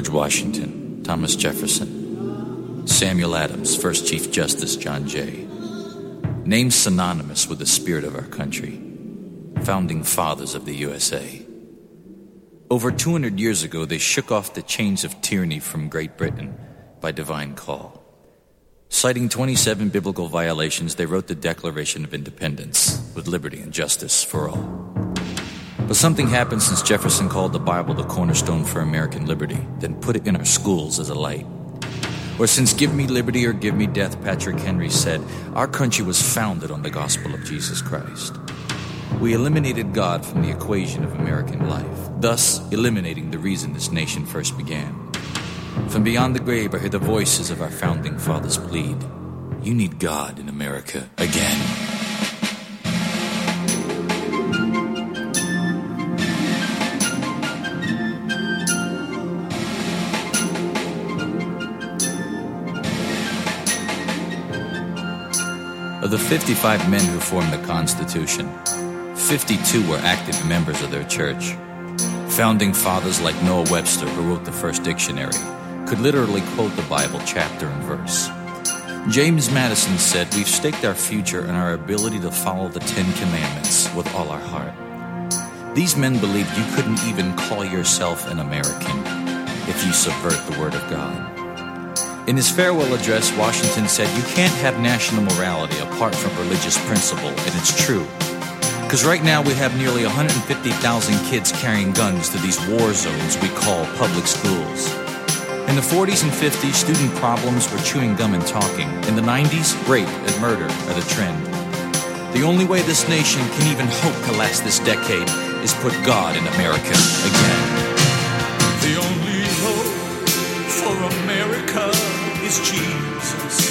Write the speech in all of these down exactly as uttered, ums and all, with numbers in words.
George Washington, Thomas Jefferson, Samuel Adams, First Chief Justice John Jay. Names synonymous with the spirit of our country. Founding fathers of the U S A. Over two hundred years ago, they shook off the chains of tyranny from Great Britain by divine call. Citing twenty-seven biblical violations, they wrote the Declaration of Independence with liberty and justice for all. But something happened since Jefferson called the Bible the cornerstone for American liberty, then put it in our schools as a light. Or since give me liberty or give me death, Patrick Henry said, our country was founded on the gospel of Jesus Christ. We eliminated God from the equation of American life, thus eliminating the reason this nation first began. From beyond the grave, I hear the voices of our founding fathers plead, you need God in America again. Of the fifty-five men who formed the Constitution, fifty-two were active members of their church. Founding fathers like Noah Webster, who wrote the first dictionary, could literally quote the Bible chapter and verse. James Madison said, we've staked our future in our ability to follow the Ten Commandments with all our heart. These men believed you couldn't even call yourself an American if you subvert the Word of God. In his farewell address, Washington said, you can't have national morality apart from religious principle, and it's true. Because right now we have nearly one hundred fifty thousand kids carrying guns to these war zones we call public schools. In the forties and fifties, student problems were chewing gum and talking. In the nineties, rape and murder are the trend. The only way this nation can even hope to last this decade is put God in America again. The only hope for America is Jesus.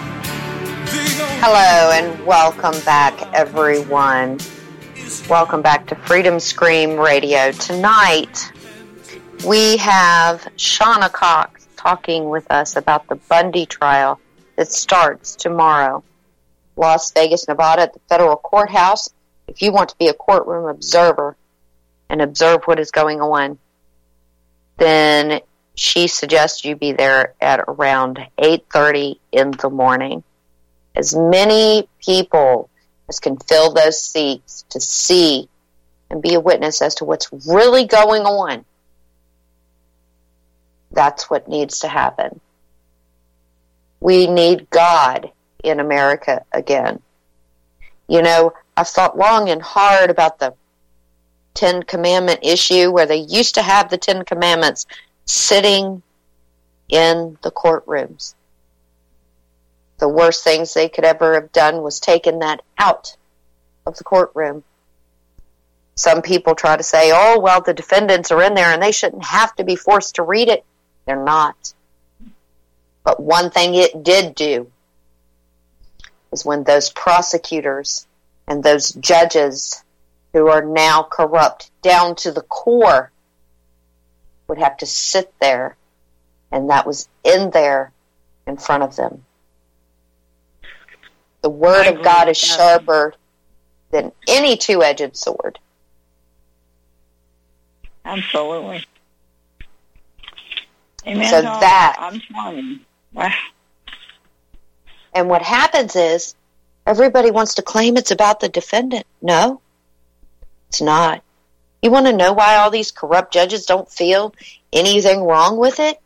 Hello and welcome back, everyone. Welcome back to Freedom Scream Radio. Tonight, we have Shawna Cox talking with us about the Bundy trial that starts tomorrow. Las Vegas, Nevada, at the federal courthouse. If you want to be a courtroom observer and observe what is going on, then she suggests you be there at around eight thirty in the morning. As many people as can fill those seats to see and be a witness as to what's really going on. That's what needs to happen. We need God in America again. You know, I've thought long and hard about the Ten Commandment issue, where they used to have the Ten Commandments sitting in the courtrooms. The worst things they could ever have done was taken that out of the courtroom. Some people try to say, oh, well, the defendants are in there and they shouldn't have to be forced to read it. They're not. But one thing it did do is when those prosecutors and those judges who are now corrupt down to the core would have to sit there, and that was in there in front of them. The Word of God is sharper than any two-edged sword. Absolutely. Amen. So that, I'm telling you. And what happens is, everybody wants to claim it's about the defendant. No, it's not. You want to know why all these corrupt judges don't feel anything wrong with it?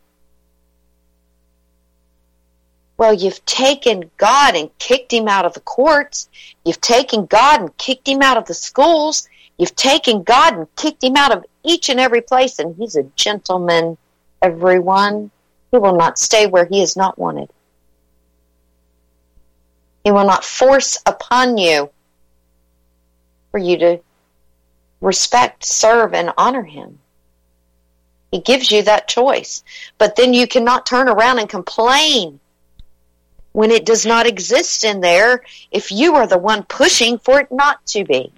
Well, you've taken God and kicked him out of the courts. You've taken God and kicked him out of the schools. You've taken God and kicked him out of each and every place, and he's a gentleman, everyone. He will not stay where he is not wanted. He will not force upon you for you to respect, serve, and honor him. He gives you that choice. But then you cannot turn around and complain when it does not exist in there if you are the one pushing for it not to be.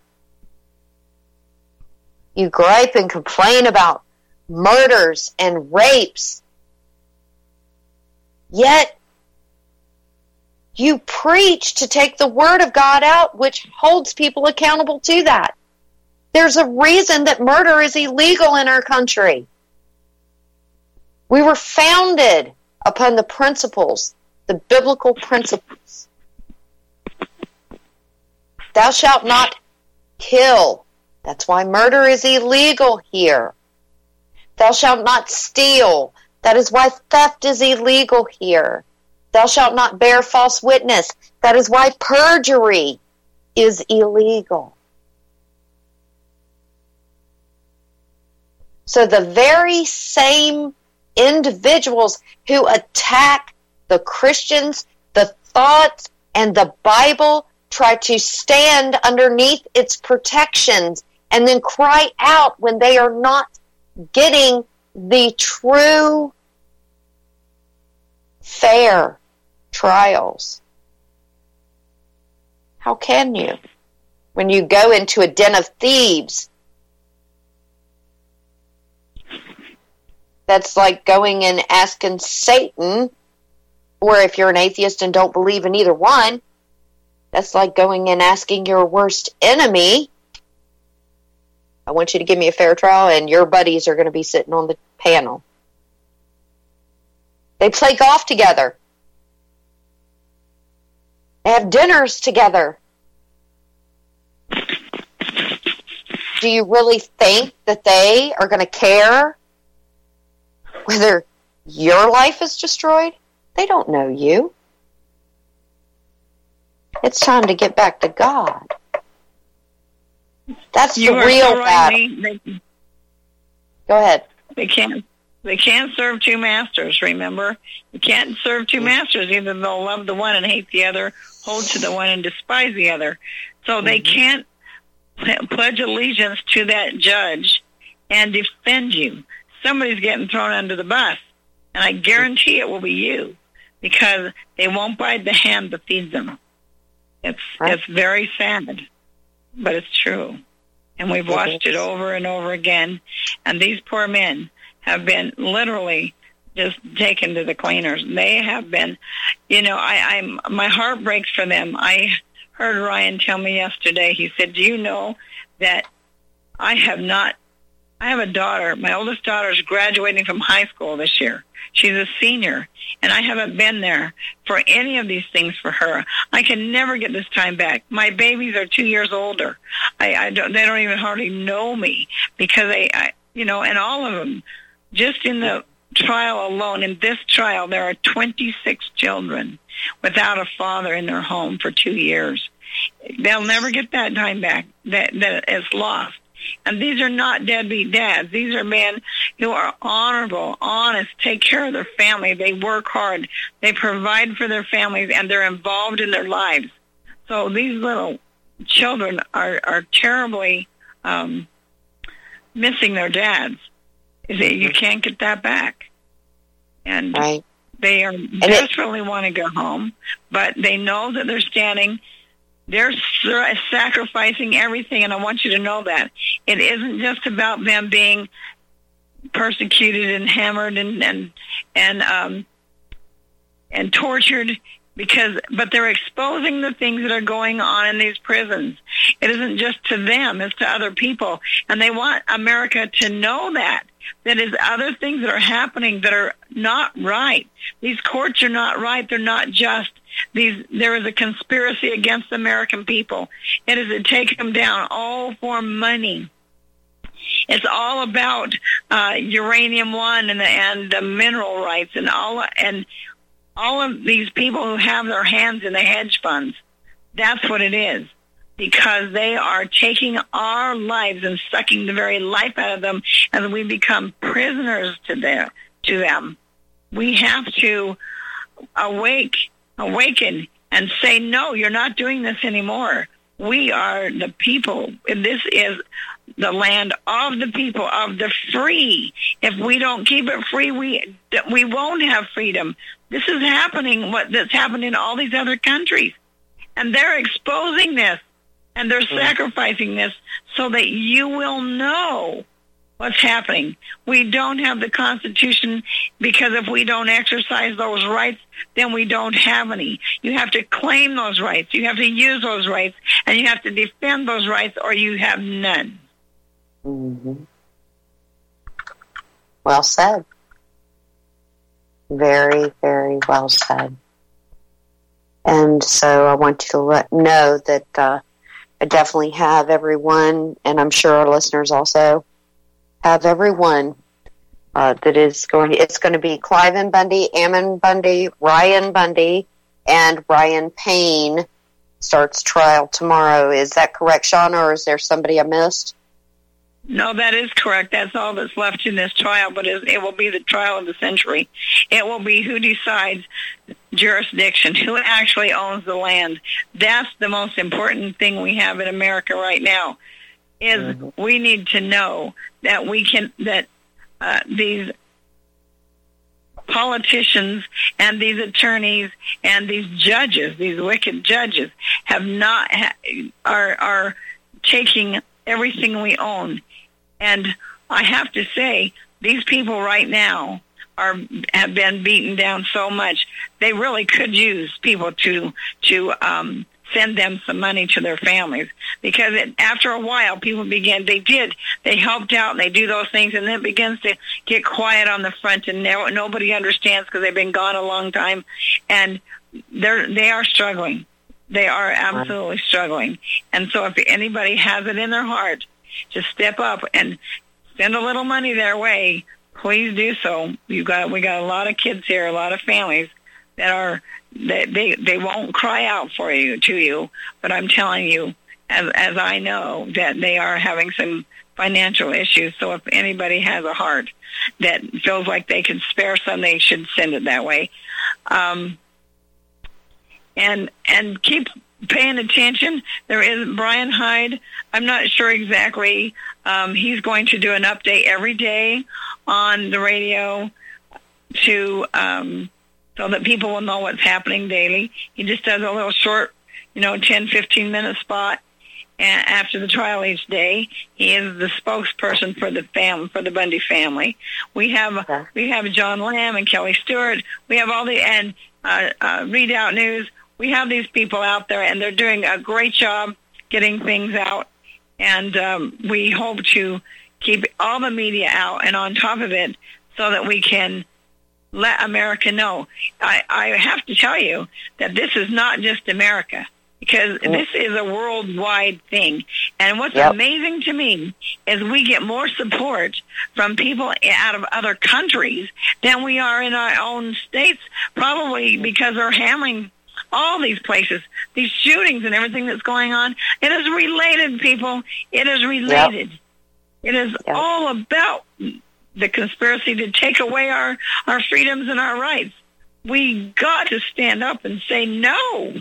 You gripe and complain about murders and rapes, yet you preach to take the Word of God out, which holds people accountable to that. There's a reason that murder is illegal in our country. We were founded upon the principles, the biblical principles. Thou shalt not kill. That's why murder is illegal here. Thou shalt not steal. That is why theft is illegal here. Thou shalt not bear false witness. That is why perjury is illegal. So the very same individuals who attack the Christians, the thoughts, and the Bible try to stand underneath its protections and then cry out when they are not getting the true, fair trials. How can you? When you go into a den of thieves, that's like going and asking Satan, or if you're an atheist and don't believe in either one, that's like going and asking your worst enemy, I want you to give me a fair trial, and your buddies are going to be sitting on the panel. They play golf together. They have dinners together. Do you really think that they are going to care whether your life is destroyed? They don't know you. It's time to get back to God. That's you the are real so right, battle. they, Go ahead. they can't. They can't serve two masters. Remember, you can't serve two masters. Either they'll love the one and hate the other, hold to the one and despise the other. So they can't pledge allegiance to that judge and defend you. Somebody's getting thrown under the bus, and I guarantee it will be you, because they won't bite the hand that feeds them. It's Right. it's very sad, but it's true. And we've watched it over and over again. And these poor men have been literally just taken to the cleaners. They have been, you know, I, I'm my heart breaks for them. I heard Ryan tell me yesterday, he said, do you know that I have not, I have a daughter, my oldest daughter is graduating from high school this year. She's a senior, and I haven't been there for any of these things for her. I can never get this time back. My babies are two years older. I, I don't, they don't even hardly know me, because they, I, you know, and all of them, just in the trial alone, in this trial, there are twenty-six children without a father in their home for two years. They'll never get that time back. That that is lost. And these are not deadbeat dads. These are men who are honorable, honest, take care of their family. They work hard. They provide for their families, and they're involved in their lives. So these little children are, are terribly um, missing their dads. You can't get that back. And Right. they are it- desperately want to go home, but they know that they're standing. They're sacrificing everything, and I want you to know that. It isn't just about them being persecuted and hammered and and and um, and tortured, because but they're exposing the things that are going on in these prisons. It isn't just to them, it's to other people, and they want America to know that. That is other things that are happening that are not right. These courts are not right. They're not just. These there is a conspiracy against the American people. It is to take them down, all for money. It's all about uh, uranium one and the, and the mineral rights and all and all of these people who have their hands in the hedge funds. That's what it is. Because they are taking our lives and sucking the very life out of them, and we become prisoners to their, to them. We have to awake, awaken, and say, no, you're not doing this anymore. We are the people. This is the land of the people, of the free. If we don't keep it free, we we won't have freedom. This is happening, what that's happened in all these other countries. And they're exposing this. And they're sacrificing this so that you will know what's happening. We don't have the Constitution, because if we don't exercise those rights, then we don't have any. You have to claim those rights. You have to use those rights. And you have to defend those rights, or you have none. Mm-hmm. Well said. Very, very well said. And so I want you to let know that uh, I definitely have everyone, and I'm sure our listeners also have everyone uh, that is going to, it's going to be Cliven Bundy, Ammon Bundy, Ryan Bundy, and Ryan Payne starts trial tomorrow. Is that correct, Shauna, or is there somebody I missed? No, that is correct. That's all that's left in this trial, but it will be the trial of the century. It will be who decides jurisdiction, who actually owns the land. That's the most important thing we have in America right now, is mm-hmm. we need to know that we can, that uh, these politicians and these attorneys and these judges, these wicked judges, have not, are, are taking everything we own. And I have to say, these people right now are have been beaten down so much. They really could use people to to um, send them some money to their families, because it, after a while, people begin. They did. They helped out and they do those things, and then it begins to get quiet on the front, and no, nobody understands because they've been gone a long time, and they're they are struggling. They are absolutely struggling. And so, if anybody has it in their heart to step up and send a little money their way, please do so. You got we got a lot of kids here, a lot of families that are they they, they won't cry out for you to you, but I'm telling you, as as I know, that they are having some financial issues. So if anybody has a heart that feels like they can spare some, they should send it that way. Um, and and keep paying attention. There is Brian Hyde. I'm not sure exactly. Um, he's going to do an update every day on the radio to um, so that people will know what's happening daily. He just does a little short, you know, ten, fifteen minute spot and after the trial each day. He is the spokesperson for the fam for the Bundy family. We have okay. we have John Lamb and Kelly Stewart. We have all the and uh, uh, Read Out News. We have these people out there, and they're doing a great job getting things out. And um, we hope to keep all the media out and on top of it so that we can let America know. I, I have to tell you that this is not just America, because this is a worldwide thing. And what's yep. amazing to me is we get more support from people out of other countries than we are in our own states, probably because they're handling all these places, these shootings and everything that's going on. It is related, people. It is related. Yep. It is yep. all about the conspiracy to take away our, our freedoms and our rights. We got to stand up and say no.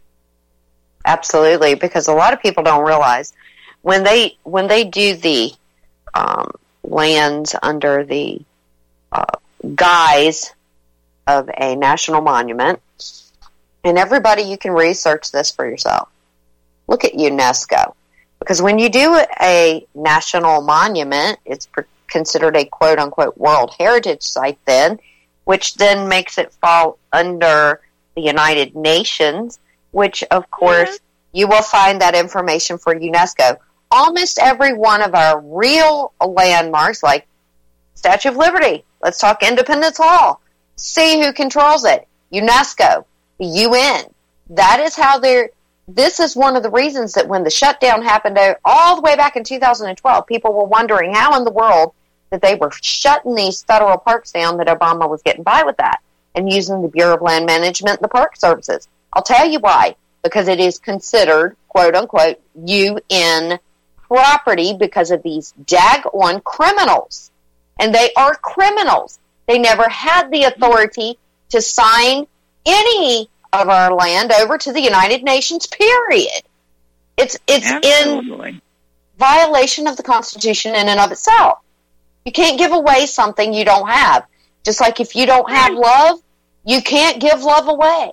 Absolutely, because a lot of people don't realize when they when they do the um, lands under the uh, guise of a national monument. And everybody, you can research this for yourself. Look at UNESCO. Because when you do a national monument, it's considered a quote-unquote World Heritage Site then, which then makes it fall under the United Nations, which, of course, mm-hmm. you will find that information for UNESCO. Almost every one of our real landmarks, like Statue of Liberty, let's talk Independence Hall, see who controls it, UNESCO. The U N. That is how they're, this is one of the reasons that when the shutdown happened all the way back in two thousand twelve, people were wondering how in the world that they were shutting these federal parks down, that Obama was getting by with that and using the Bureau of Land Management and the Park Services. I'll tell you why. Because it is considered, quote unquote, U N property because of these daggone criminals. And they are criminals. They never had the authority to sign any of our land over to the United Nations, period. It's it's Absolutely. in violation of the Constitution in and of itself. You can't give away something you don't have. Just like if you don't have love, you can't give love away.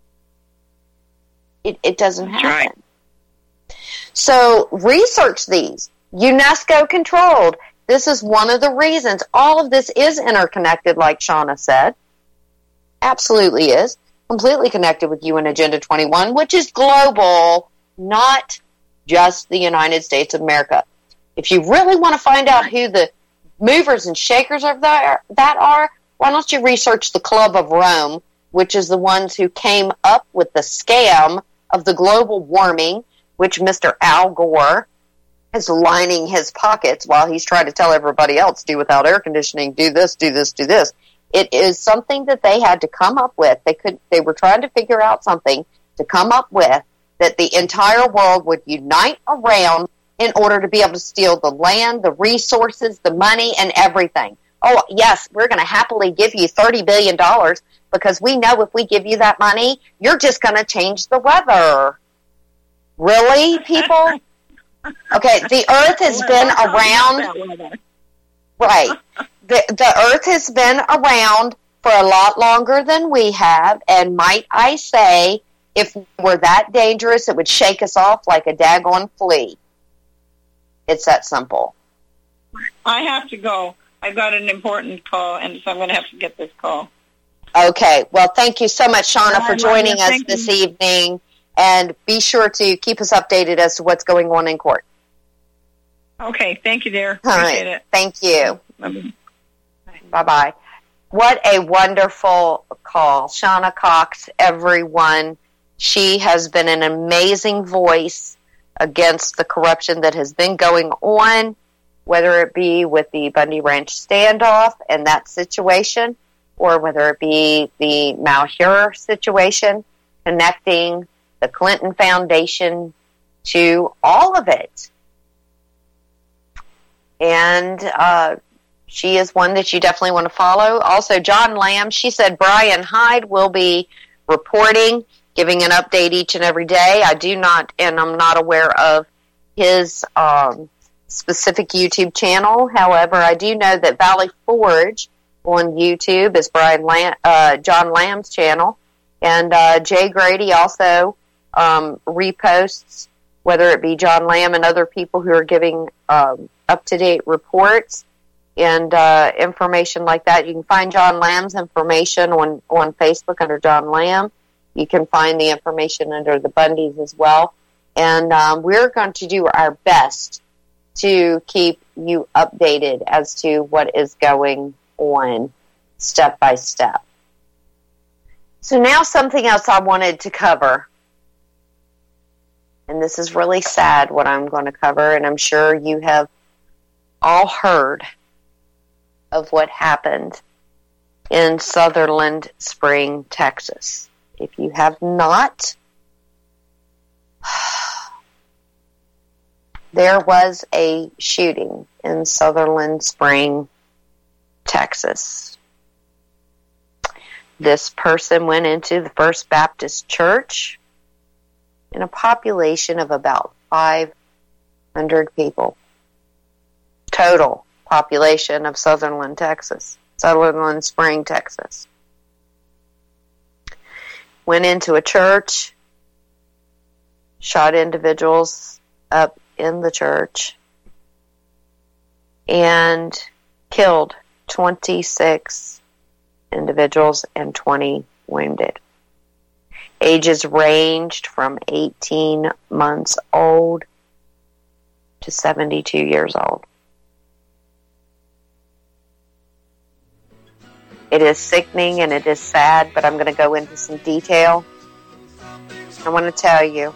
It, it doesn't happen. Right. So research these. UNESCO controlled. This is one of the reasons. All of this is interconnected, like Shauna said. Absolutely is. Completely connected with U N Agenda twenty-one, which is global, not just the United States of America. If you really want to find out who the movers and shakers of that, that are, why don't you research the Club of Rome, which is the ones who came up with the scam of the global warming, which Mister Al Gore is lining his pockets while he's trying to tell everybody else, do without air conditioning, do this, do this, do this. It is something that they had to come up with. They could, they were trying to figure out something to come up with that the entire world would unite around in order to be able to steal the land, the resources, the money, and everything. Oh, yes, we're going to happily give you thirty billion dollars because we know if we give you that money, you're just going to change the weather. Really, people? Okay, the earth has been around, right, the, the earth has been around for a lot longer than we have, and might I say, if we're that dangerous, it would shake us off like a daggone flea. It's that simple. I have to go. I've got an important call, and so I'm going to have to get this call. Okay, well, thank you so much, Shauna, for joining us Thank this you. evening. And be sure to keep us updated as to what's going on in court. Okay, thank you, dear. All Appreciate right. it. Thank you. Bye-bye. Bye-bye. What a wonderful call. Shauna Cox, everyone. She has been an amazing voice against the corruption that has been going on, whether it be with the Bundy Ranch standoff and that situation, or whether it be the Malheur situation, connecting the Clinton Foundation to all of it. And uh, she is one that you definitely want to follow. Also, John Lamb, she said Brian Hyde will be reporting, giving an update each and every day. I do not, and I'm not aware of his um, specific YouTube channel. However, I do know that Valley Forge on YouTube is Brian Lam- uh, John Lamb's channel. And uh, Jay Grady also um, reposts, whether it be John Lamb and other people who are giving um, up-to-date reports and uh, information like that. You can find John Lamb's information on, on Facebook under John Lamb. You can find the information under the Bundys as well. And um, we're going to do our best to keep you updated as to what is going on step by step. So now something else I wanted to cover. And this is really sad what I'm going to cover, and I'm sure you have all heard of what happened in Sutherland Spring, Texas. If you have not, there was a shooting in Sutherland Spring, Texas. This person went into the First Baptist Church in a population of about five hundred people. Total population of Sutherland, Texas. Sutherland Spring, Texas. Went into a church, shot individuals up in the church, and killed twenty-six individuals and twenty wounded. Ages ranged from eighteen months old to seventy-two years old. It is sickening and it is sad, but I'm going to go into some detail. I want to tell you,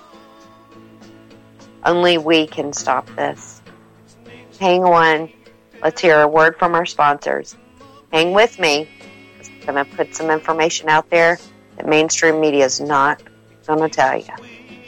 only we can stop this. Hang on. Let's hear a word from our sponsors. Hang with me. I'm going to put some information out there that mainstream media is not going to tell you.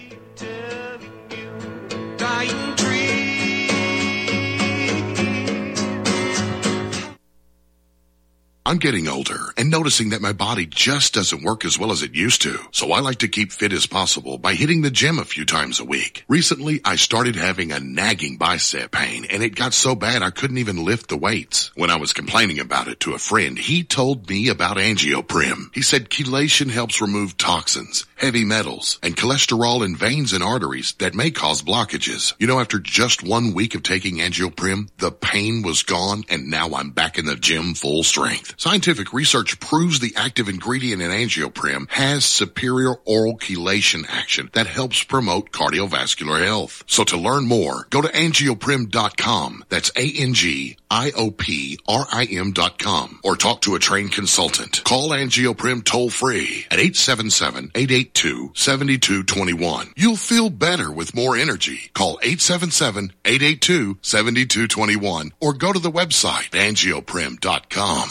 I'm getting older and noticing that my body just doesn't work as well as it used to. So I like to keep fit as possible by hitting the gym a few times a week. Recently, I started having a nagging bicep pain, and it got so bad I couldn't even lift the weights. When I was complaining about it to a friend, he told me about Angioprim. He said chelation helps remove toxins, heavy metals, and cholesterol in veins and arteries that may cause blockages. You know, after just one week of taking Angioprim, the pain was gone, and now I'm back in the gym full strength. Scientific research proves the active ingredient in Angioprim has superior oral chelation action that helps promote cardiovascular health. So to learn more, go to angioprim dot com. That's A N G I O P R I M dot com. Or talk to a trained consultant. Call Angioprim toll free at eight seven seven, eight eight two, seven two two one. You'll feel better with more energy. Call eight seven seven, eight eight two, seven two two one or go to the website angioprim dot com.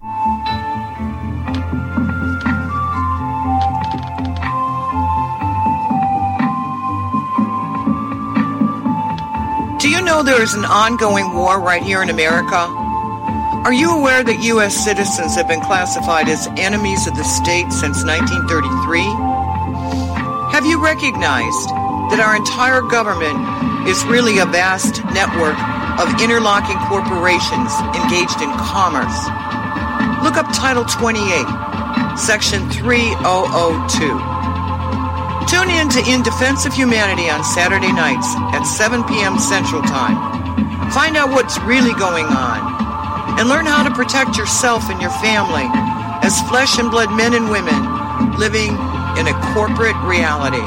Do you know there is an ongoing war right here in America? Are you aware that U S citizens have been classified as enemies of the state since nineteen thirty-three? Have you recognized that our entire government is really a vast network of interlocking corporations engaged in commerce? Look up Title twenty-eight, Section three thousand two. Tune in to In Defense of Humanity on Saturday nights at seven p.m. Central Time. Find out what's really going on and learn how to protect yourself and your family as flesh and blood men and women living in a corporate reality.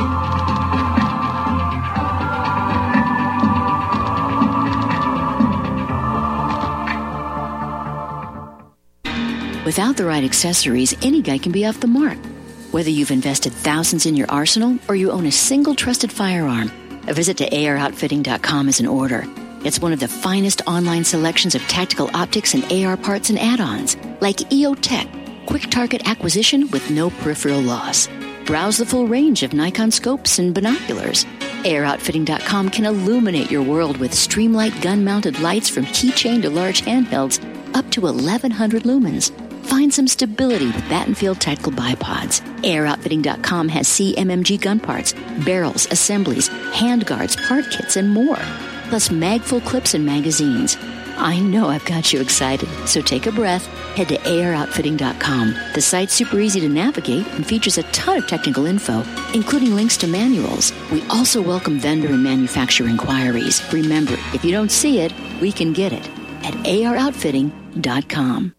Without the right accessories, any guy can be off the mark. Whether you've invested thousands in your arsenal or you own a single trusted firearm, a visit to A R outfitting dot com is in order. It's one of the finest online selections of tactical optics and A R parts and add-ons, like E O Tech, quick target acquisition with no peripheral loss. Browse the full range of Nikon scopes and binoculars. A R outfitting dot com can illuminate your world with Streamlight gun-mounted lights from keychain to large handhelds up to eleven hundred lumens. Find some stability with Battenfield Tactical Bipods. A R outfitting dot com has C M M G gun parts, barrels, assemblies, handguards, part kits, and more. Plus mag-full clips and magazines. I know I've got you excited, so take a breath. Head to A R outfitting dot com. The site's super easy to navigate and features a ton of technical info, including links to manuals. We also welcome vendor and manufacturer inquiries. Remember, if you don't see it, we can get it at A R outfitting dot com.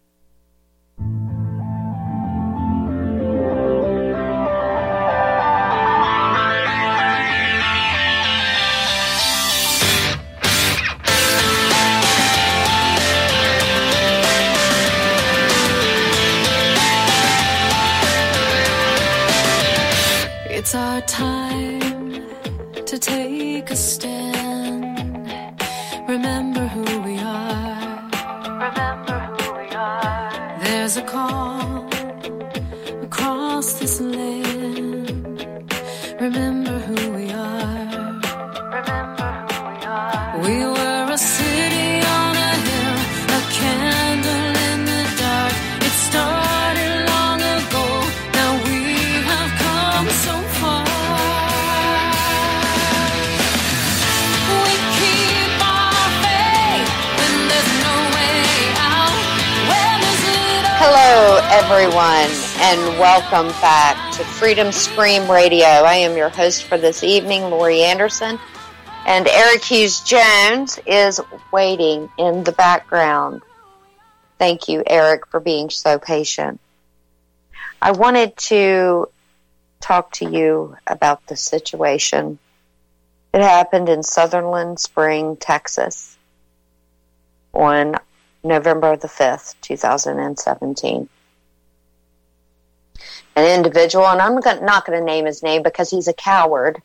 It's our time to take a stand. Remember who we are. Remember who we are. There's a call across this land. Remember who we are. Remember who we are. We were a city on a hill, a candle in the dark. It started long ago. Now we have come so far. We keep our faith when there's no way out. When there's little Hello, everyone, and welcome back to Freedom Scream Radio. I am your host for this evening, Lori Anderson, and Eric Hughes Jones is waiting in the background. Thank you, Eric, for being so patient. I wanted to talk to you about the situation that happened in Sutherland Spring, Texas on November the fifth, two thousand seventeen. An individual, and I'm not going to name his name because he's a coward.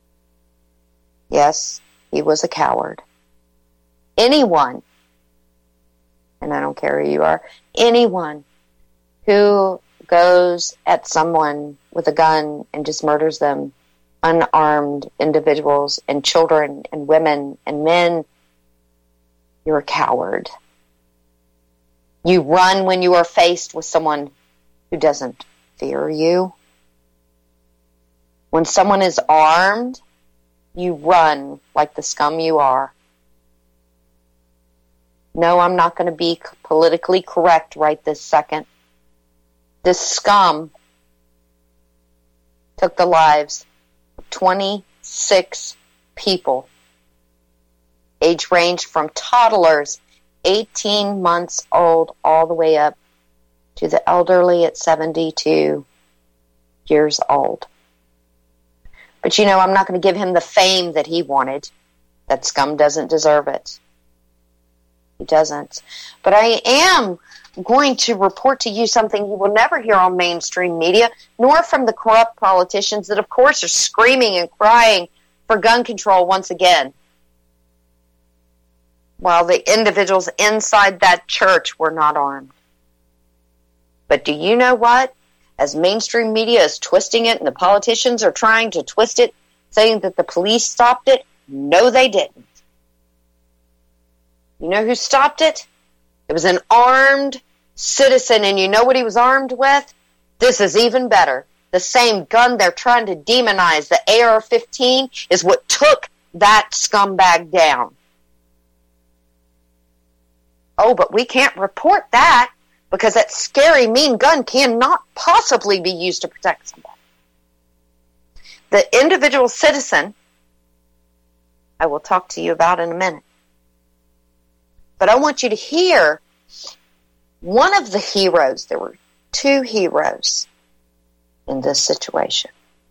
Yes, he was a coward. Anyone, and I don't care who you are, anyone who goes at someone with a gun and just murders them, unarmed individuals and children and women and men, you're a coward. You run when you are faced with someone who doesn't fear you. When someone is armed, you run like the scum you are. No, I'm not going to be politically correct right this second. This scum took the lives of twenty-six people. Age ranged from toddlers, eighteen months old, all the way up to the elderly at seventy-two years old. But you know, I'm not going to give him the fame that he wanted. That scum doesn't deserve it. He doesn't. But I am going to report to you something you will never hear on mainstream media, nor from the corrupt politicians that, of course, are screaming and crying for gun control once again, while the individuals inside that church were not armed. But do you know what? As mainstream media is twisting it and the politicians are trying to twist it, saying that the police stopped it, no, they didn't. You know who stopped it? It was an armed citizen, and you know what he was armed with? This is even better. The same gun they're trying to demonize, the A R fifteen, is what took that scumbag down. Oh, but we can't report that because that scary, mean gun cannot possibly be used to protect somebody. The individual citizen, I will talk to you about in a minute. But I want you to hear one of the heroes. There were two heroes in this situation.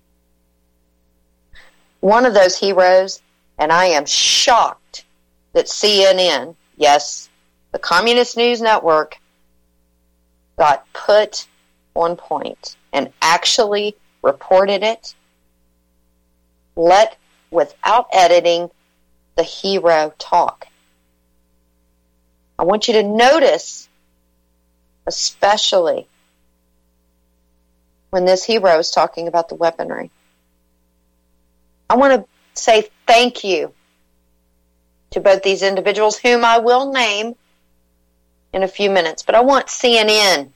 One of those heroes, and I am shocked that C N N, yes, the Communist News Network, got put on point and actually reported it, let, without editing, the hero talk. I want you to notice, especially when this hero is talking about the weaponry. I want to say thank you to both these individuals, whom I will name in a few minutes. But I want C N N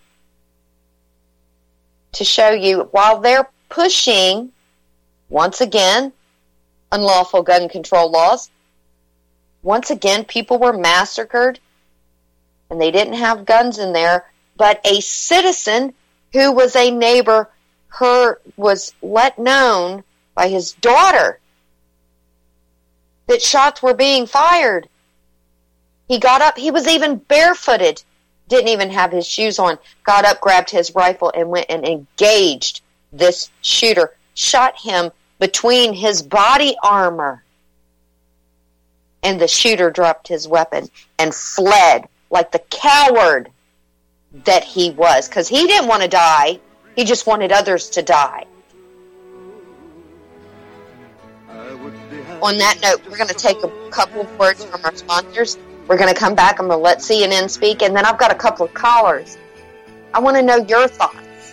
to show you, while they're pushing, once again, unlawful gun control laws, once again, people were massacred, and they didn't have guns in there, but a citizen who was a neighbor, her was let known by his daughter that shots were being fired. He got up, he was even barefooted, didn't even have his shoes on, got up, grabbed his rifle, and went and engaged this shooter, shot him between his body armor. And the shooter dropped his weapon and fled like the coward that he was, because he didn't want to die. He just wanted others to die. On that note, we're going to take a couple of words from our sponsors. We're going to come back. I'm going to let C N N speak, and then I've got a couple of callers. I want to know your thoughts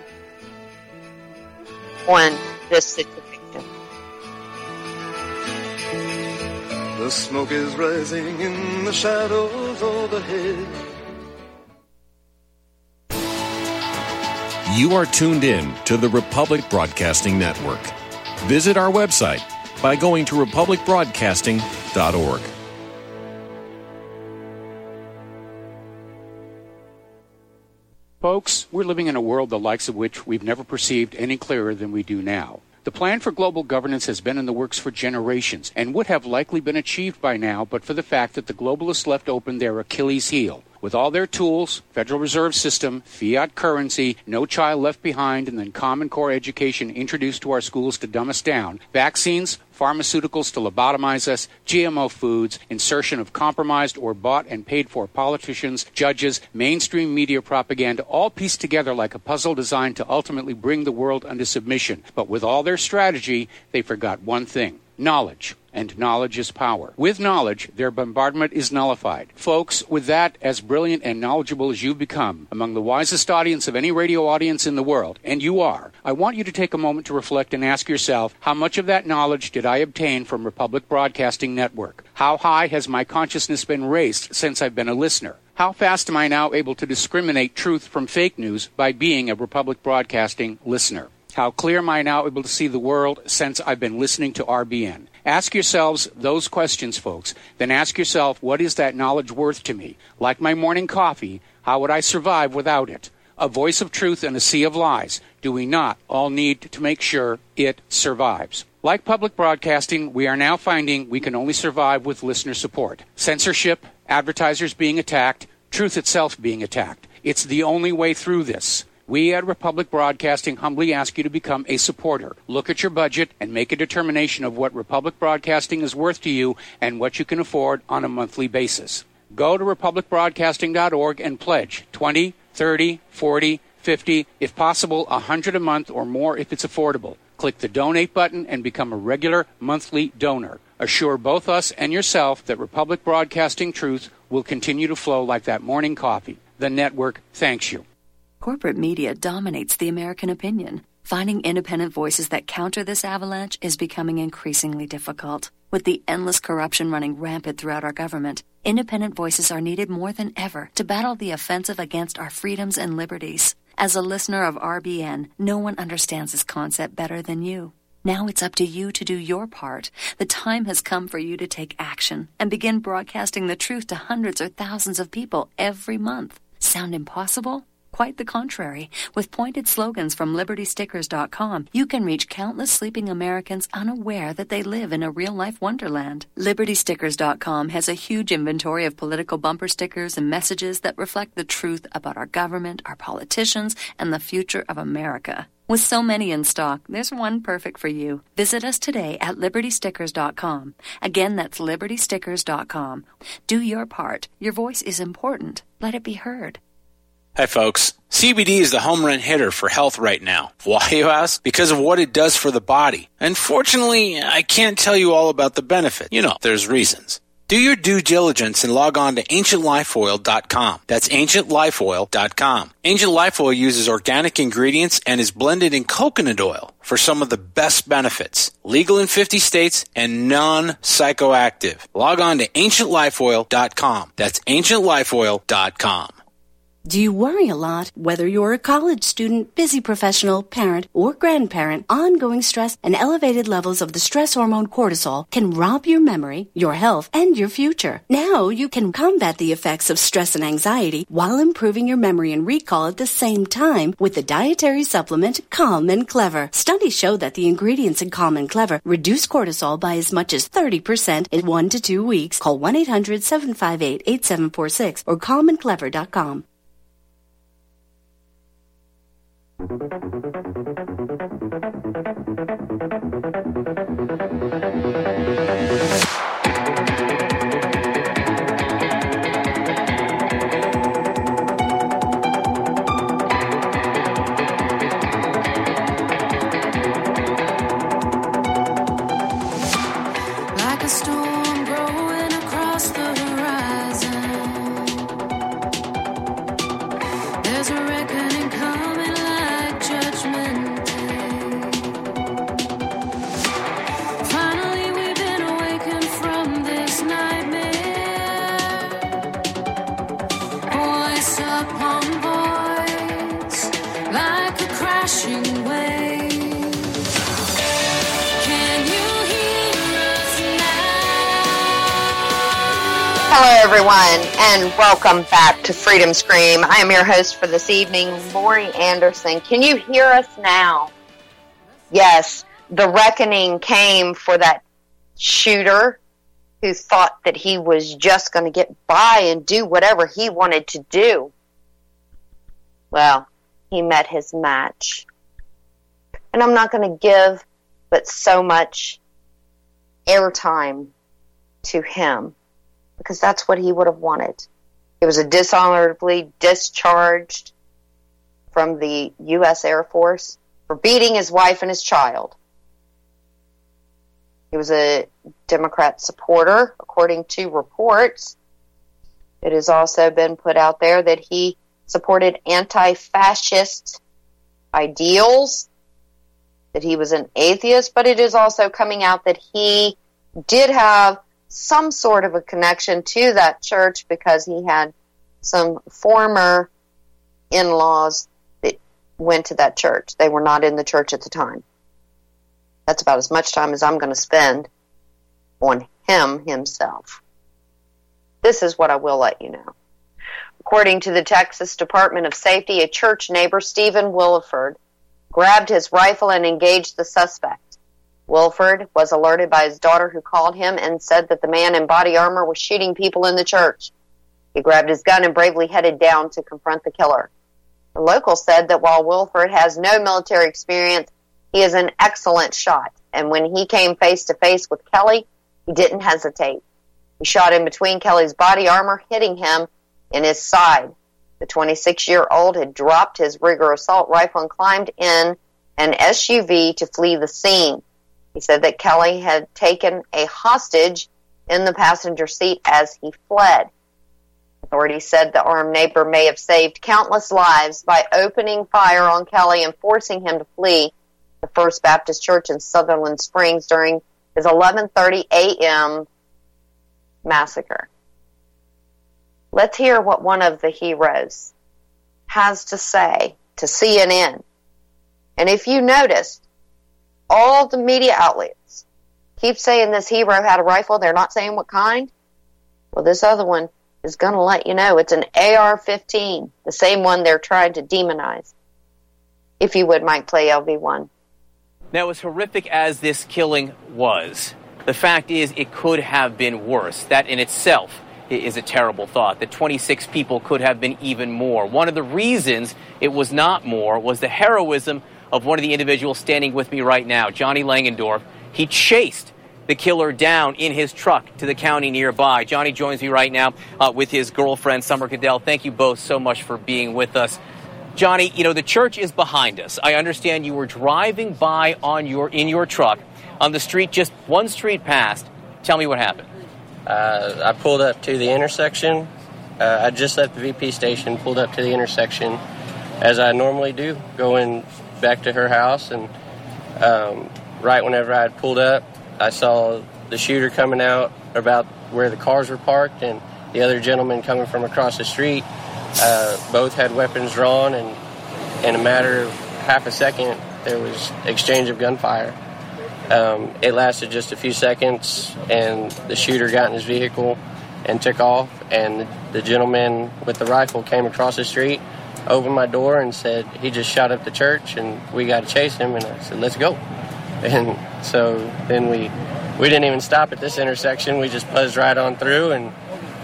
on this situation. The smoke is rising in the shadows overhead. You are tuned in to the Republic Broadcasting Network. Visit our website by going to republic broadcasting dot org. Folks, we're living in a world the likes of which we've never perceived any clearer than we do now. The plan for global governance has been in the works for generations and would have likely been achieved by now but for the fact that the globalists left open their Achilles heel. With all their tools, Federal Reserve System, fiat currency, no child left behind, and then Common Core education introduced to our schools to dumb us down, vaccines, pharmaceuticals to lobotomize us, G M O foods, insertion of compromised or bought and paid for politicians, judges, mainstream media propaganda, all pieced together like a puzzle designed to ultimately bring the world under submission. But with all their strategy, they forgot one thing: knowledge. And knowledge is power. With knowledge, their bombardment is nullified. Folks, with that, as brilliant and knowledgeable as you've become, among the wisest audience of any radio audience in the world, and you are, I want you to take a moment to reflect and ask yourself, how much of that knowledge did I obtain from Republic Broadcasting Network? How high has my consciousness been raised since I've been a listener? How fast am I now able to discriminate truth from fake news by being a Republic Broadcasting listener? How clear am I now able to see the world since I've been listening to R B N? Ask yourselves those questions, folks. Then ask yourself, what is that knowledge worth to me? Like my morning coffee, how would I survive without it? A voice of truth in a sea of lies. Do we not all need to make sure it survives? Like public broadcasting, we are now finding we can only survive with listener support. Censorship, advertisers being attacked, truth itself being attacked. It's the only way through this. We at Republic Broadcasting humbly ask you to become a supporter. Look at your budget and make a determination of what Republic Broadcasting is worth to you and what you can afford on a monthly basis. Go to republic broadcasting dot org and pledge twenty, thirty, forty, fifty, if possible, one hundred a month or more if it's affordable. Click the donate button and become a regular monthly donor. Assure both us and yourself that Republic Broadcasting truth will continue to flow like that morning coffee. The network thanks you. Corporate media dominates the American opinion. Finding independent voices that counter this avalanche is becoming increasingly difficult. With the endless corruption running rampant throughout our government, independent voices are needed more than ever to battle the offensive against our freedoms and liberties. As a listener of R B N, no one understands this concept better than you. Now it's up to you to do your part. The time has come for you to take action and begin broadcasting the truth to hundreds or thousands of people every month. Sound impossible? Quite the contrary. With pointed slogans from liberty stickers dot com, you can reach countless sleeping Americans unaware that they live in a real-life wonderland. liberty stickers dot com has a huge inventory of political bumper stickers and messages that reflect the truth about our government, our politicians, and the future of America. With so many in stock, there's one perfect for you. Visit us today at liberty stickers dot com. Again, that's liberty stickers dot com. Do your part. Your voice is important. Let it be heard. Hi, folks. C B D is the home run hitter for health right now. Why, you ask? Because of what it does for the body. Unfortunately, I can't tell you all about the benefit. You know, there's reasons. Do your due diligence and log on to ancient life oil dot com. That's ancient life oil dot com. Ancient Life Oil uses organic ingredients and is blended in coconut oil for some of the best benefits. Legal in fifty states and non-psychoactive. Log on to ancient life oil dot com. That's ancient life oil dot com. Do you worry a lot? Whether you're a college student, busy professional, parent, or grandparent, ongoing stress and elevated levels of the stress hormone cortisol can rob your memory, your health, and your future. Now you can combat the effects of stress and anxiety while improving your memory and recall at the same time with the dietary supplement Calm and Clever. Studies show that the ingredients in Calm and Clever reduce cortisol by as much as thirty percent in one to two weeks. Call one eight hundred seven five eight eight seven four six or calm and clever dot com. Like a storm growing across the horizon, there's a reckoning coming like judgment day. Finally we've been awakened from this nightmare. Voice upon voice, like a crashing wave. Hello, everyone, and welcome back to Freedom Scream. I am your host for this evening, Lori Anderson. Can you hear us now? Yes, the reckoning came for that shooter who thought that he was just going to get by and do whatever he wanted to do. Well, he met his match. And I'm not going to give but so much airtime to him, because that's what he would have wanted. He was a dishonorably discharged from the U S Air Force for beating his wife and his child. He was a Democrat supporter, according to reports. It has also been put out there that he supported anti-fascist ideals, that he was an atheist, but it is also coming out that he did have some sort of a connection to that church because he had some former in-laws that went to that church. They were not in the church at the time. That's about as much time as I'm going to spend on him himself. This is what I will let you know. According to the Texas Department of Safety, a church neighbor, Stephen Williford, grabbed his rifle and engaged the suspect. Wilford was alerted by his daughter, who called him and said that the man in body armor was shooting people in the church. He grabbed his gun and bravely headed down to confront the killer. The locals said that while Wilford has no military experience, he is an excellent shot, and when he came face to face with Kelly, he didn't hesitate. He shot in between Kelly's body armor, hitting him in his side. The twenty-six-year-old had dropped his Ruger assault rifle and climbed in an S U V to flee the scene. He said that Kelly had taken a hostage in the passenger seat as he fled. Authorities said the armed neighbor may have saved countless lives by opening fire on Kelly and forcing him to flee the First Baptist Church in Sutherland Springs during his eleven thirty a.m. massacre. Let's hear what one of the heroes has to say to C N N. And if you noticed, all the media outlets keep saying this hero had a rifle. They're not saying what kind. Well, this other one is going to let you know it's an A R fifteen, the same one they're trying to demonize. If you would, Mike, play L V one. Now, as horrific as this killing was, the fact is it could have been worse. That in itself is a terrible thought, that twenty-six people could have been even more. One of the reasons it was not more was the heroism of one of the individuals standing with me right now, Johnny Langendorf. He chased the killer down in his truck to the county nearby. Johnny joins me right now uh, with his girlfriend, Summer Goodell. Thank you both so much for being with us. Johnny, you know, the church is behind us. I understand you were driving by on your in your truck on the street, just one street past. Tell me what happened. Uh, I pulled up to the intersection. Uh, I just left the V P station, pulled up to the intersection, as I normally do, going back to her house. And um, right whenever I had pulled up, I saw the shooter coming out about where the cars were parked, and the other gentleman coming from across the street. Uh, both had weapons drawn, and in a matter of half a second, there was exchange of gunfire. Um, it lasted just a few seconds, and the shooter got in his vehicle and took off, and the gentleman with the rifle came across the street, opened my door, and said he just shot up the church, and we got to chase him. And I said, let's go. And so then we we didn't even stop at this intersection. We just buzzed right on through, and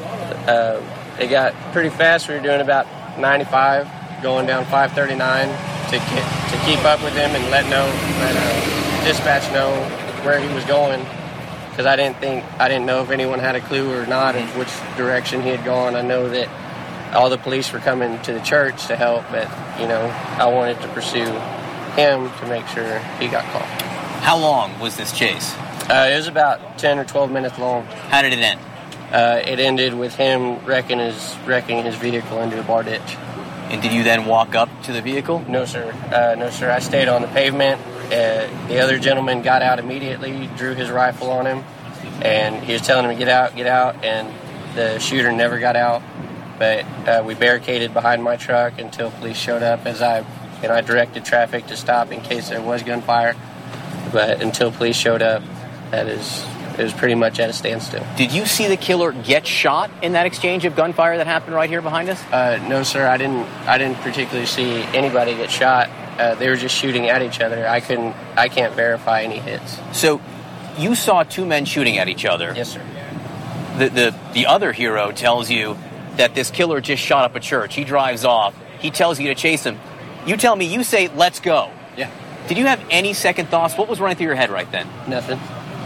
uh, it got pretty fast. We were doing about ninety-five, going down five thirty-nine to get, to keep up with him and let know, let uh, dispatch know where he was going, because I didn't think I didn't know if anyone had a clue or not of which direction he had gone. I know that all the police were coming to the church to help, but you know, I wanted to pursue him to make sure he got caught. How long was this chase? Uh, it was about ten or twelve minutes long. How did it end? Uh, it ended with him wrecking his wrecking his vehicle into a bar ditch. And did you then walk up to the vehicle? No, sir. Uh, no, sir. I stayed on the pavement. Uh, the other gentleman got out immediately, drew his rifle on him, and he was telling him to get out, get out, and the shooter never got out. But uh, we barricaded behind my truck until police showed up, as I, and I directed traffic to stop in case there was gunfire. But until police showed up, that is, it was pretty much at a standstill. Did you see the killer get shot in that exchange of gunfire that happened right here behind us? Uh, no, sir. I didn't. I didn't particularly see anybody get shot. Uh, they were just shooting at each other. I couldn't. I can't verify any hits. So, you saw two men shooting at each other. Yes, sir. The the the other hero tells you that this killer just shot up a church. He drives off. He tells you to chase him. You tell me. You say, "Let's go." Yeah. Did you have any second thoughts? What was running through your head right then? Nothing.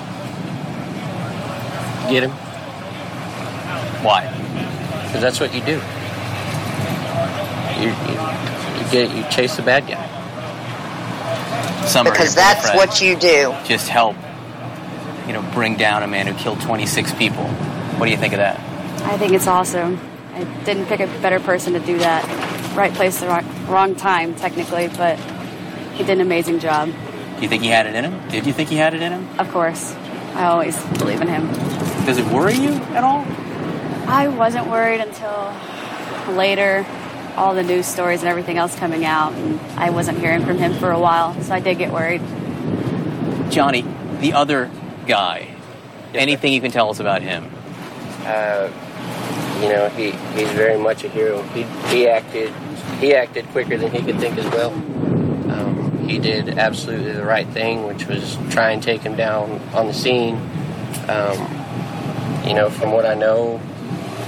Get him. Why? Because that's what you do. You, you, you get you chase the bad guy. Summer, because that's what you do. Just help, you know, bring down a man who killed twenty-six people. What do you think of that? I think it's awesome. I didn't pick a better person to do that. Right place, the wrong, wrong time, technically, but he did an amazing job. Do you think he had it in him? Did you think he had it in him? Of course. I always believe in him. Does it worry you at all? I wasn't worried until later, all the news stories and everything else coming out, and I wasn't hearing from him for a while, so I did get worried. Johnny, the other guy, yes, anything sir. You can tell us about him? Uh, you know, he, he's very much a hero. He he acted he acted quicker than he could think as well. Um, he did absolutely the right thing, which was try and take him down on the scene. Um, you know, from what I know,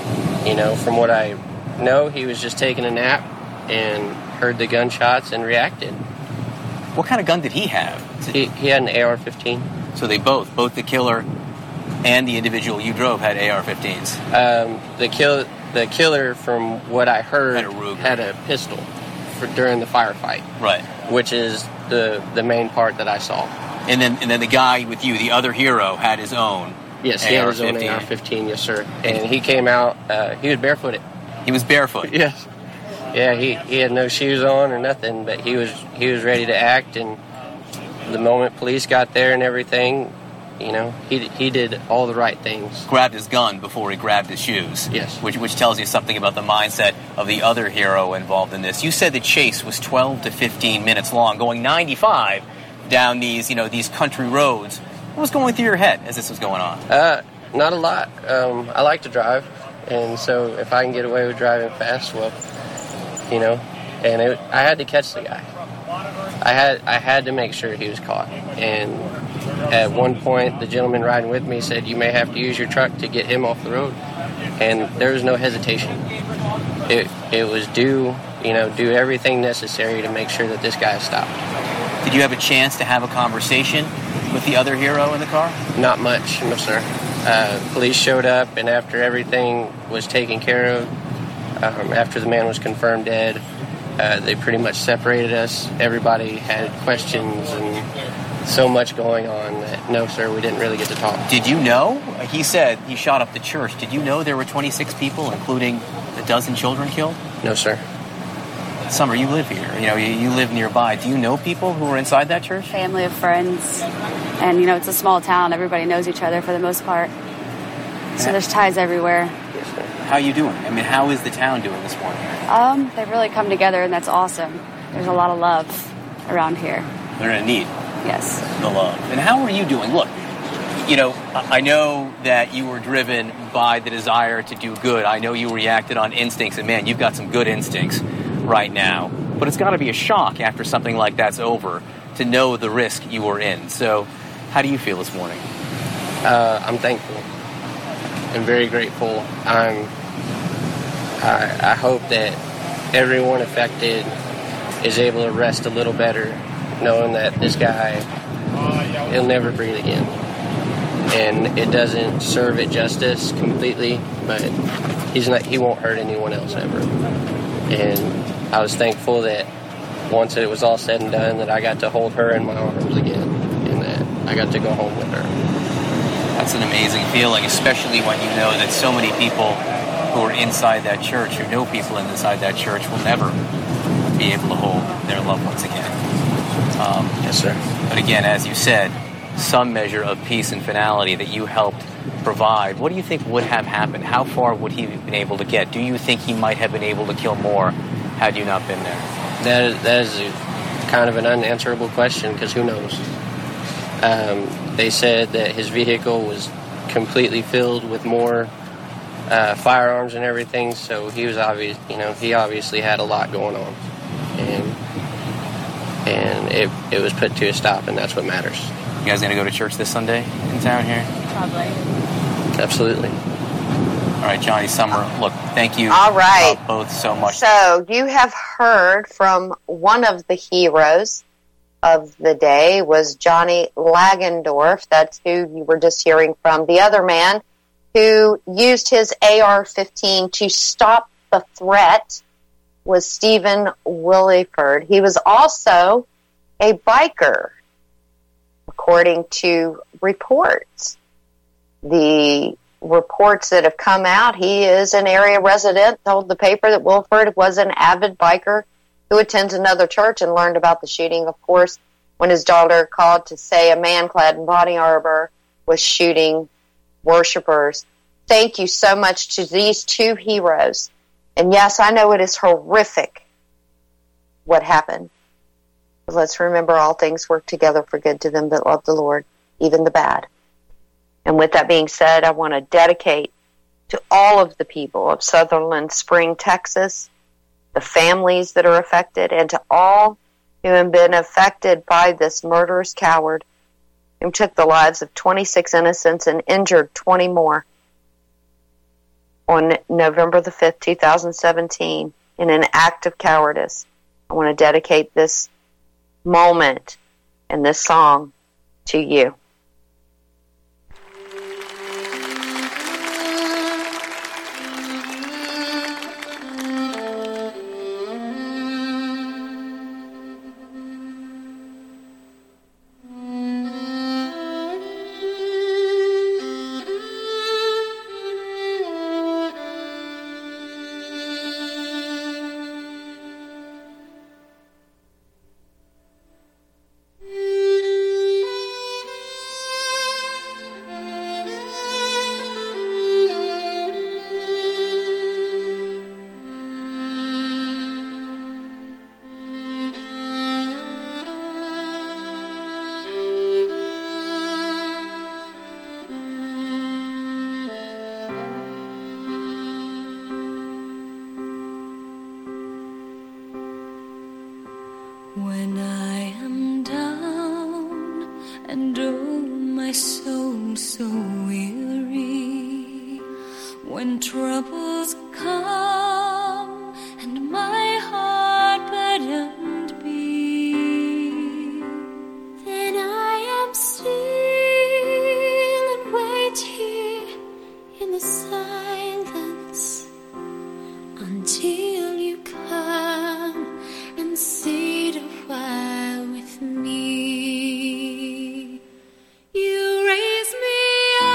you know, from what I know, he was just taking a nap and heard the gunshots and reacted. What kind of gun did he have? He, he had an A R fifteen. So they both, both the killer and the individual you drove had A R fifteens. Um, the kill, the killer, from what I heard, Had a Ruger. had a pistol for during the firefight. Right. Which is the the main part that I saw. And then and then the guy with you, the other hero, had his own. Yes, he had his own A R fifteen. Yes, sir. And he came out. Uh, he was barefooted. He was barefoot. Yes. Yeah, he, he had no shoes on or nothing, but he was he was ready to act. And the moment police got there and everything, you know, he he did all the right things. Grabbed his gun before he grabbed his shoes. Yes. Which which tells you something about the mindset of the other hero involved in this. You said the chase was twelve to fifteen minutes long, going ninety-five down these, you know, these country roads. What was going through your head as this was going on? Uh, not a lot. Um, I like to drive, and so if I can get away with driving fast, well, you know, and it, I had to catch the guy. I had I had to make sure he was caught. And at one point, the gentleman riding with me said, "You may have to use your truck to get him off the road." And there was no hesitation. It it was do you know do everything necessary to make sure that this guy stopped. Did you have a chance to have a conversation with the other hero in the car? Not much, no sir. Uh, police showed up, and after everything was taken care of, um, after the man was confirmed dead, uh, they pretty much separated us. Everybody had questions and so much going on that, no sir, we didn't really get to talk. Did you know? He said he shot up the church. Did you know there were twenty-six people, including a dozen children killed? No sir. Summer, you live here. You know, you, you live nearby. Do you know people who are inside that church? Family of friends. And, you know, it's a small town. Everybody knows each other for the most part. So there's ties everywhere. How are you doing? I mean, how is the town doing this morning? Um, they've really come together, and that's awesome. There's a lot of love around here. They're in need. Yes. The love. And how are you doing? Look, you know, I know that you were driven by the desire to do good. I know you reacted on instincts, and man, you've got some good instincts right now. But it's got to be a shock after something like that's over to know the risk you were in. So how do you feel this morning? Uh, I'm thankful and very grateful. I'm, I, I hope that everyone affected is able to rest a little better, knowing that this guy, he'll never breathe again. And it doesn't serve it justice completely, but he's not, he won't hurt anyone else ever. And I was thankful that once it was all said and done, that I got to hold her in my arms again, and that I got to go home with her. That's an amazing feeling, especially when you know that so many people who are inside that church, who know people inside that church, will never be able to hold their loved ones again. Um, yes, sir. But again, as you said, some measure of peace and finality that you helped provide. What do you think would have happened? How far would he have been able to get? Do you think he might have been able to kill more had you not been there? That is, that is a, kind of an unanswerable question, because who knows? Um, they said that his vehicle was completely filled with more uh, firearms and everything, so he was obvious. You know, he obviously had a lot going on, and and it it was put to a stop, and that's what matters. You guys gonna go to church this Sunday in town here? Probably. Absolutely. All right, Johnny, Summer, look, thank you All right. uh, both so much. So you have heard from one of the heroes of the day was Johnny Lagendorf. That's who you were just hearing from. The other man who used his A R fifteen to stop the threat was Stephen Williford. He was also a biker, according to reports. The reports that have come out, he is an area resident, told the paper that Williford was an avid biker who attends another church and learned about the shooting, of course, when his daughter called to say a man clad in body armor was shooting worshipers. Thank you so much to these two heroes. And yes, I know it is horrific what happened. But let's remember all things work together for good to them that love the Lord, even the bad. And with that being said, I want to dedicate to all of the people of Sutherland Spring, Texas, the families that are affected, and to all who have been affected by this murderous coward who took the lives of twenty-six innocents and injured twenty more. on November the fifth, two thousand seventeen, in an act of cowardice. I want to dedicate this moment and this song to you. When I am down and oh my soul so weary, when troubles come and my heart burdened be, then I am still and wait here in the silence until you come and sit a while with me. You raise me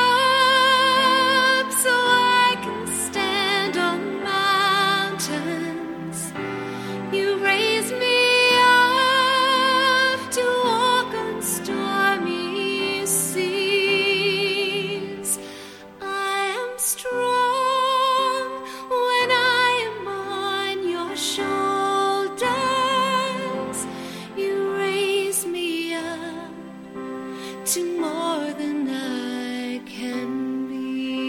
up so I can stand on mountains. You raise me up to walk on stormy seas. I am strong when I am on your shoulders. You raise me up to more than I can be.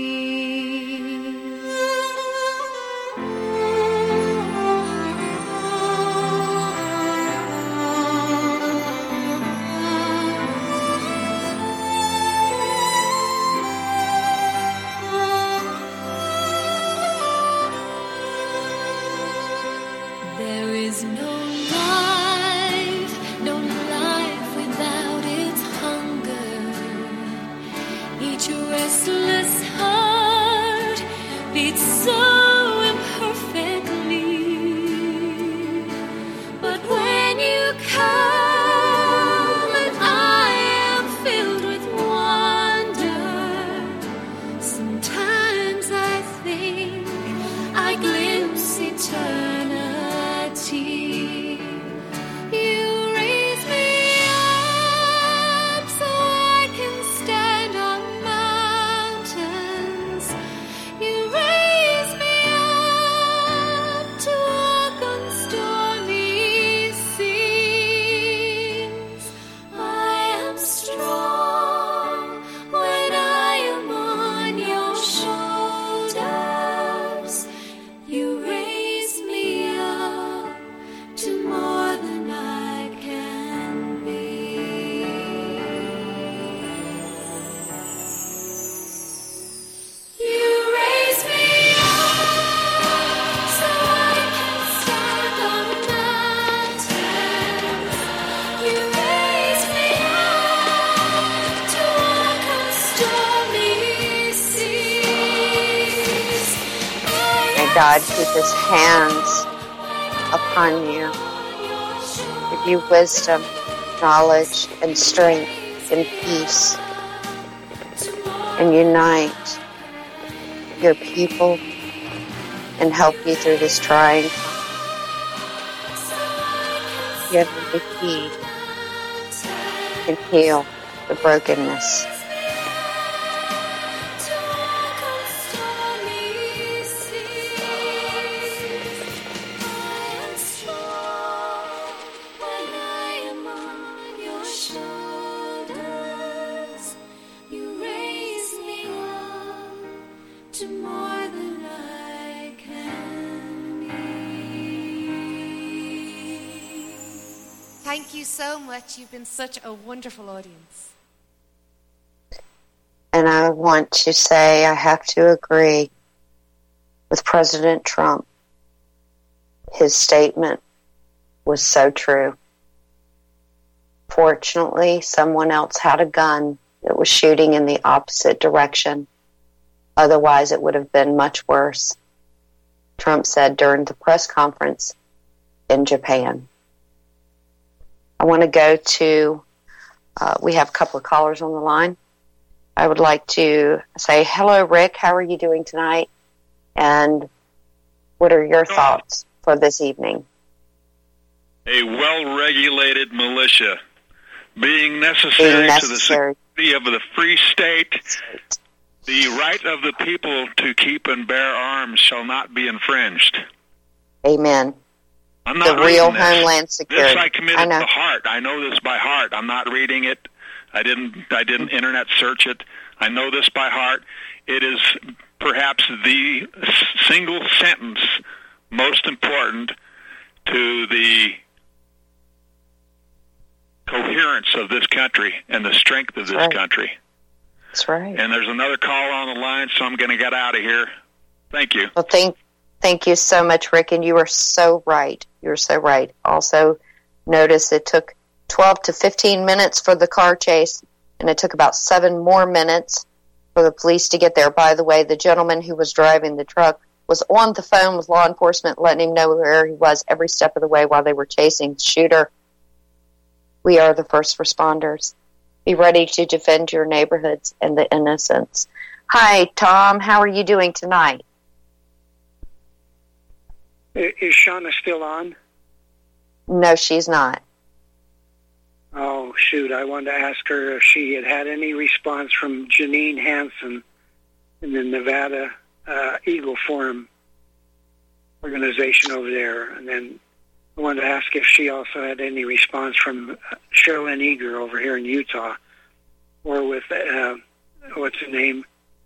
There is no life, no life without its hunger. Each restless heart beats so imperfectly. But when you come and I am filled with wonder, sometimes I think I glimpse eternity. You raise me up so I can stand on mountains. You raise me up to walk on stormy seas. I am strong when I am on your shoulders. You raise me up to more than I can be. You raise me up so I can stand on mountains. You raise me up to walk on stormy seas. May God keep his hands upon you, give you wisdom, knowledge, and strength, and peace, and unite your people and help you through this trying time. Give them the key and heal the brokenness. Thank you so much. You've been such a wonderful audience. And I want to say I have to agree with President Trump. His statement was so true. Fortunately, someone else had a gun that was shooting in the opposite direction. Otherwise, it would have been much worse, Trump said during the press conference in Japan. I want to go to, uh, we have a couple of callers on the line. I would like to say, hello, Rick. How are you doing tonight? And what are your thoughts for this evening? A well-regulated militia being necessary, being necessary. to the security of the free state. The right of the people to keep and bear arms shall not be infringed. Amen. I'm not the real this. Homeland Security. This I committed I to heart. I know this by heart. I'm not reading it. I didn't. I didn't internet search it. I know this by heart. It is perhaps the single sentence most important to the coherence of this country and the strength of this That's right. country. That's right. And there's another call on the line, so I'm going to get out of here. Thank you. Well, thank, thank you so much, Rick, and you are so right. You're so right. Also, notice it took twelve to fifteen minutes for the car chase, and it took about seven more minutes for the police to get there. By the way, the gentleman who was driving the truck was on the phone with law enforcement, letting him know where he was every step of the way while they were chasing the shooter. We are the first responders. Be ready to defend your neighborhoods and the innocents. Hi, Tom. How are you doing tonight? Is Shauna still on? No, she's not. Oh, shoot. I wanted to ask her if she had had any response from Janine Hansen in the Nevada uh, Eagle Forum organization over there. And then I wanted to ask if she also had any response from Sherilyn Eager over here in Utah, or with, uh, what's her name,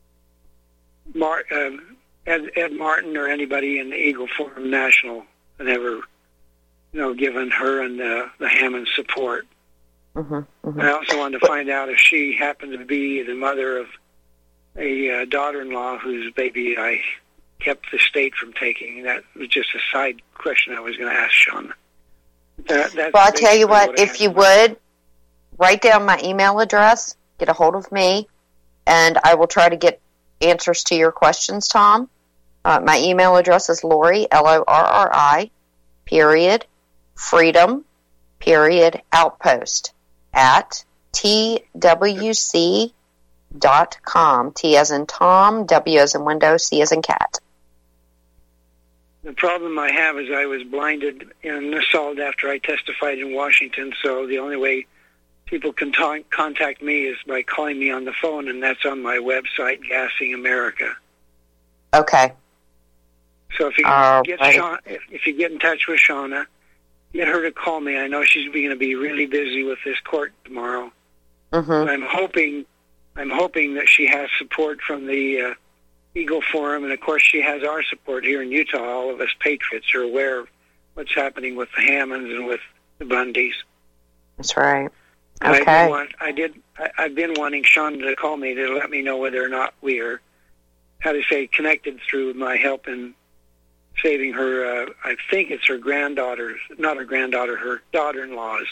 Mar- uh, Ed, Ed Martin, or anybody in the Eagle Forum National that ever, you know, given her and uh, the Hammond support. Mm-hmm, mm-hmm. I also wanted to find out if she happened to be the mother of a uh, daughter-in-law whose baby I kept the state from taking. That was just a side question I was going to ask Sean. That, that's well, I'll tell you what, what if you would, write down my email address, get a hold of me, and I will try to get answers to your questions, Tom. Uh, my email address is Lori, L O R R I, period, freedom, period, outpost, at T W C dot com. T as in Tom, W as in window, C as in cat. The problem I have is I was blinded in an assault after I testified in Washington, so the only way people can ta- contact me is by calling me on the phone, and that's on my website, Gassing America. Okay. So if you uh, get right. Shauna, if, if you get in touch with Shauna, get her to call me. I know she's going to be really busy with this court tomorrow. Mm-hmm. But I'm hoping, I'm hoping that she has support from the uh, Eagle Forum, and of course she has our support here in Utah. All of us patriots are aware of what's happening with the Hammonds and with the Bundys. That's right. And okay. I did, want, I did. I, I've been wanting Sean to call me to let me know whether or not we are, how to say, connected through my help in saving her. Uh, I think it's her granddaughter, not her granddaughter, her daughter-in-law's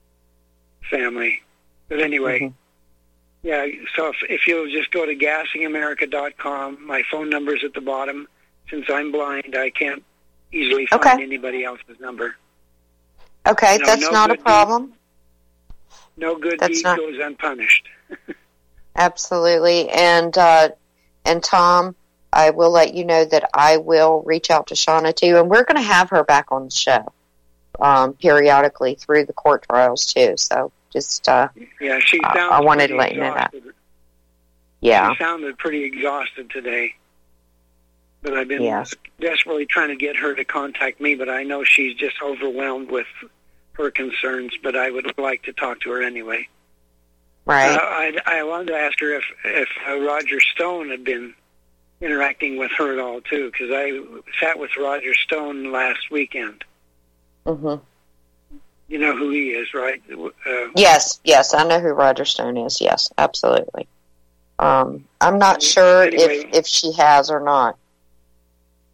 family. But anyway, mm-hmm. yeah. So if, if you'll just go to gassing america dot com, my phone number's at the bottom. Since I'm blind, I can't easily find okay. anybody else's number. Okay, you know, that's no not a problem. Deed, no good that's deed not... goes unpunished. Absolutely. And, uh, and Tom, I will let you know that I will reach out to Shauna too, and we're going to have her back on the show um, periodically through the court trials too. So just, uh, yeah, she uh, sounds I wanted to pretty let you know that. exhausted. Yeah. She sounded pretty exhausted today. But I've been yes. desperately trying to get her to contact me, but I know she's just overwhelmed with her concerns, but I would like to talk to her anyway. Right. Uh, I, I wanted to ask her if, if uh, Roger Stone had been interacting with her at all, too, because I sat with Roger Stone last weekend. Mm-hmm. You know who he is, right? Uh, yes, yes, I know who Roger Stone is. Yes, absolutely. Um, I'm not sure anyway, if, if she has or not.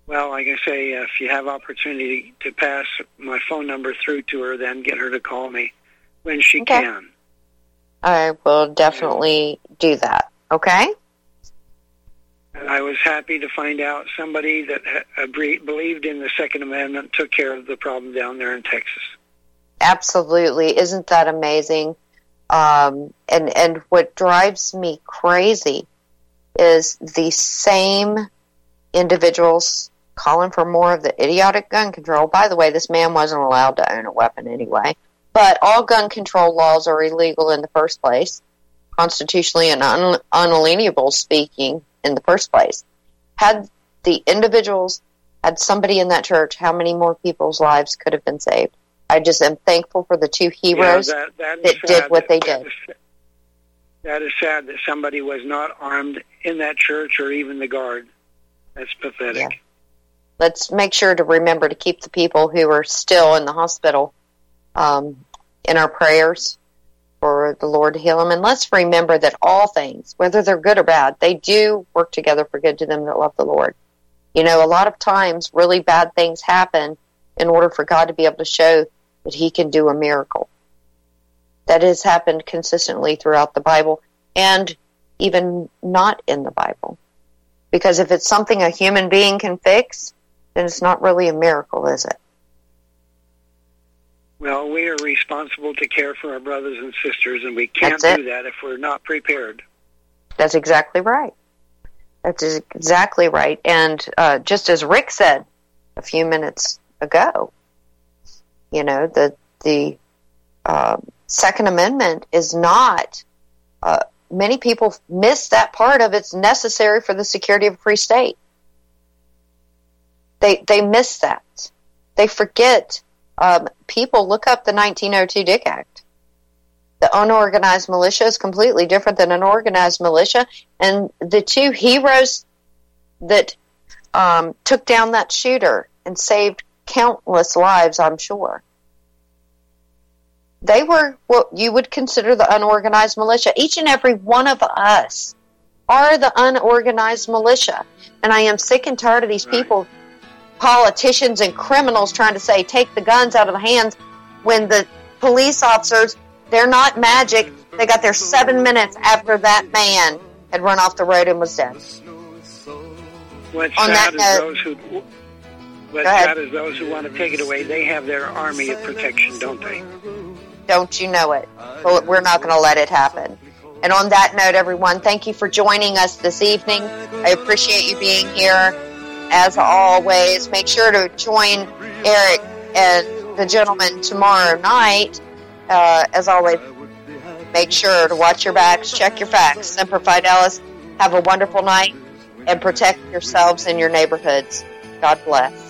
Well, like I say, if you have opportunity to pass my phone number through to her, then get her to call me when she okay. can. I will definitely do that. Okay? And I was happy to find out somebody that ha- believed in the Second Amendment took care of the problem down there in Texas. Absolutely. Isn't that amazing? Um, and, and what drives me crazy is the same individuals calling for more of the idiotic gun control. By the way, this man wasn't allowed to own a weapon anyway. But all gun control laws are illegal in the first place, constitutionally and un- unalienable speaking in the first place. Had the individuals, had somebody in that church, how many more people's lives could have been saved? I just am thankful for the two heroes yeah, that, that, that did what they that did. Is, that is sad that somebody was not armed in that church or even the guard. That's pathetic. Yeah. Let's make sure to remember to keep the people who are still in the hospital um, in our prayers for the Lord to heal them. And let's remember that all things, whether they're good or bad, they do work together for good to them that love the Lord. You know, a lot of times really bad things happen in order for God to be able to show that he can do a miracle. That has happened consistently throughout the Bible and even not in the Bible. Because if it's something a human being can fix, then it's not really a miracle, is it? Well, we are responsible to care for our brothers and sisters, and we can't do that if we're not prepared. That's exactly right. That's exactly right. And uh, just as Rick said a few minutes ago, you know, the the uh, Second Amendment is not, uh, many people miss that part of it's necessary for the security of a free state. They they miss that. They forget. Um, people look up the nineteen oh two Dick Act. The unorganized militia is completely different than an organized militia. And the two heroes that um, took down that shooter and saved countless lives, I'm sure, they were what you would consider the unorganized militia. Each and every one of us are the unorganized militia. And I am sick and tired of these people, politicians and criminals, trying to say take the guns out of the hands when the police officers, they're not magic. They got there seven minutes after that man had run off the road and was dead. What's On sad that is note, those who what's sad is those who want to take it away. They have their army of protection, don't they? Don't you know it? But we're not going to let it happen. And on that note, everyone, thank you for joining us this evening. I appreciate you being here. As always, make sure to join Eric and the gentleman tomorrow night. Uh, as always, make sure to watch your backs, check your facts. Semper Fidelis. Have a wonderful night and protect yourselves and your neighborhoods. God bless.